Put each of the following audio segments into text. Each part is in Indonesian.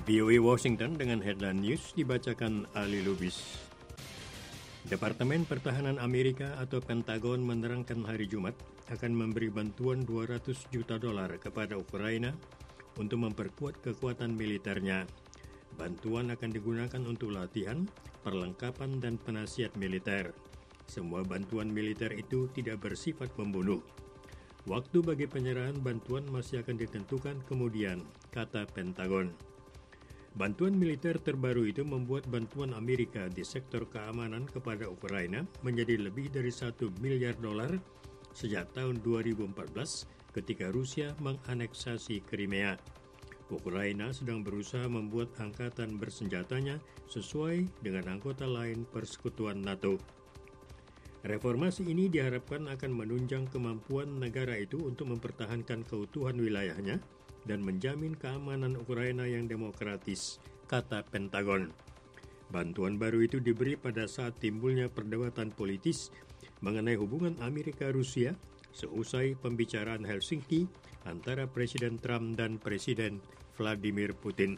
VOA Washington dengan headline news dibacakan Ali Lubis. Departemen Pertahanan Amerika atau Pentagon menerangkan hari Jumat akan memberi bantuan $200 juta kepada Ukraina untuk memperkuat kekuatan militernya. Bantuan akan digunakan untuk latihan, perlengkapan, dan penasihat militer. Semua bantuan militer itu tidak bersifat membunuh. Waktu bagi penyerahan bantuan masih akan ditentukan kemudian, kata Pentagon. Bantuan militer terbaru itu membuat bantuan Amerika di sektor keamanan kepada Ukraina menjadi lebih dari $1 miliar sejak tahun 2014 ketika Rusia menganeksasi Crimea. Ukraina sedang berusaha membuat angkatan bersenjatanya sesuai dengan anggota lain persekutuan NATO. Reformasi ini diharapkan akan menunjang kemampuan negara itu untuk mempertahankan keutuhan wilayahnya dan menjamin keamanan Ukraina yang demokratis, kata Pentagon. Bantuan baru itu diberi pada saat timbulnya perdebatan politis mengenai hubungan Amerika-Rusia seusai pembicaraan Helsinki antara Presiden Trump dan Presiden Vladimir Putin.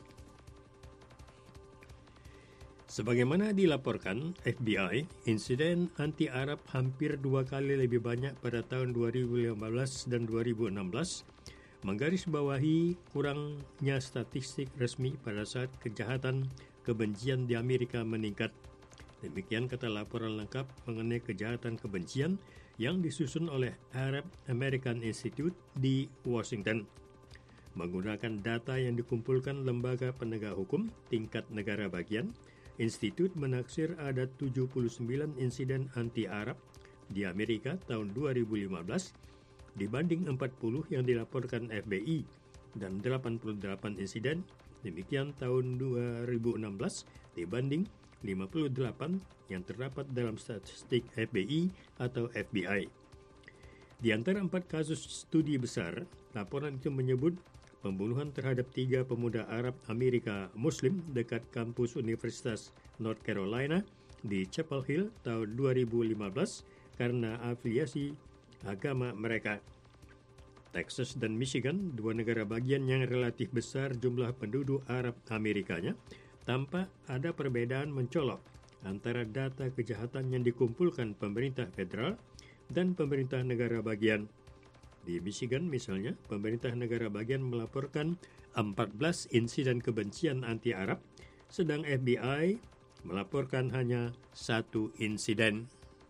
Sebagaimana dilaporkan FBI, insiden anti-Arab hampir 2 kali lebih banyak pada tahun 2015 dan 2016, menggarisbawahi kurangnya statistik resmi pada saat kejahatan kebencian di Amerika meningkat. Demikian kata laporan lengkap mengenai kejahatan kebencian yang disusun oleh Arab American Institute di Washington. Menggunakan data yang dikumpulkan Lembaga Penegak Hukum tingkat negara bagian, Institut menaksir ada 79 insiden anti-Arab di Amerika tahun 2015 dibanding 40 yang dilaporkan FBI dan 88 insiden demikian tahun 2016 dibanding 58 yang terdapat dalam statistik FBI atau FBI. Di antara 4 kasus studi besar, laporan itu menyebut pembunuhan terhadap 3 pemuda Arab Amerika Muslim dekat kampus Universitas North Carolina di Chapel Hill tahun 2015 karena afiliasi agama mereka. Texas dan Michigan, 2 negara bagian yang relatif besar jumlah penduduk Arab Amerikanya, tampak ada perbedaan mencolok antara data kejahatan yang dikumpulkan pemerintah federal dan pemerintah negara bagian. Di Michigan misalnya, pemerintah negara bagian melaporkan 14 insiden kebencian anti-Arab, sedang FBI melaporkan hanya 1 insiden.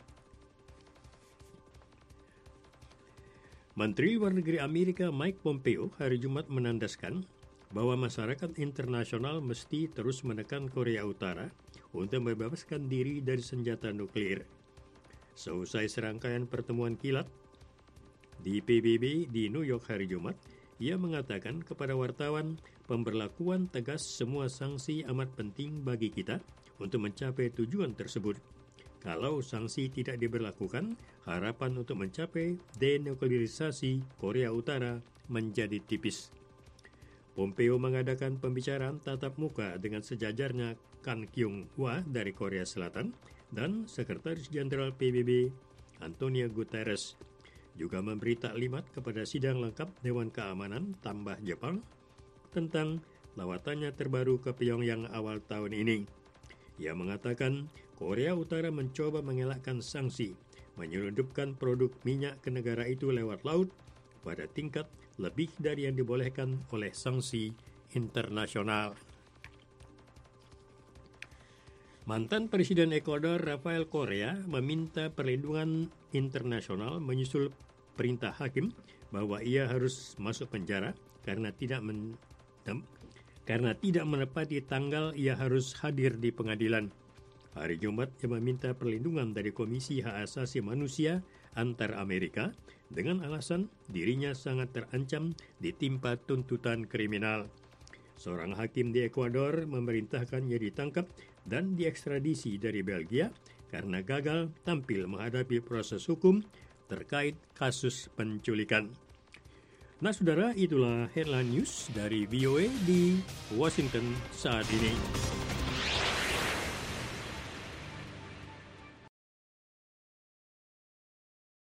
Menteri Luar Negeri Amerika Mike Pompeo hari Jumat menandaskan bahwa masyarakat internasional mesti terus menekan Korea Utara untuk membebaskan diri dari senjata nuklir. Seusai serangkaian pertemuan kilat di PBB di New York hari Jumat, ia mengatakan kepada wartawan pemberlakuan tegas semua sanksi amat penting bagi kita untuk mencapai tujuan tersebut. Kalau sanksi tidak diberlakukan, harapan untuk mencapai denuklearisasi Korea Utara menjadi tipis. Pompeo mengadakan pembicaraan tatap muka dengan sejajarnya Kang Kyung-hwa dari Korea Selatan dan Sekretaris Jenderal PBB Antonio Guterres. Juga memberi taklimat kepada sidang lengkap Dewan Keamanan tambah Jepang tentang lawatannya terbaru ke Pyongyang awal tahun ini. Ia mengatakan Korea Utara mencoba mengelakkan sanksi, menyelundupkan produk minyak ke negara itu lewat laut pada tingkat lebih dari yang dibolehkan oleh sanksi internasional. Mantan Presiden Ekuador Rafael Correa meminta perlindungan internasional menyusul perintah hakim bahwa ia harus masuk penjara karena tidak menepati tanggal ia harus hadir di pengadilan. Hari Jumat ia meminta perlindungan dari Komisi Hak Asasi Manusia antar Amerika dengan alasan dirinya sangat terancam ditimpa tuntutan kriminal. Seorang hakim di Ekuador memerintahkannya ditangkap dan diekstradisi dari Belgia karena gagal tampil menghadapi proses hukum terkait kasus penculikan. Nah, saudara, itulah headline news dari VOA di Washington saat ini.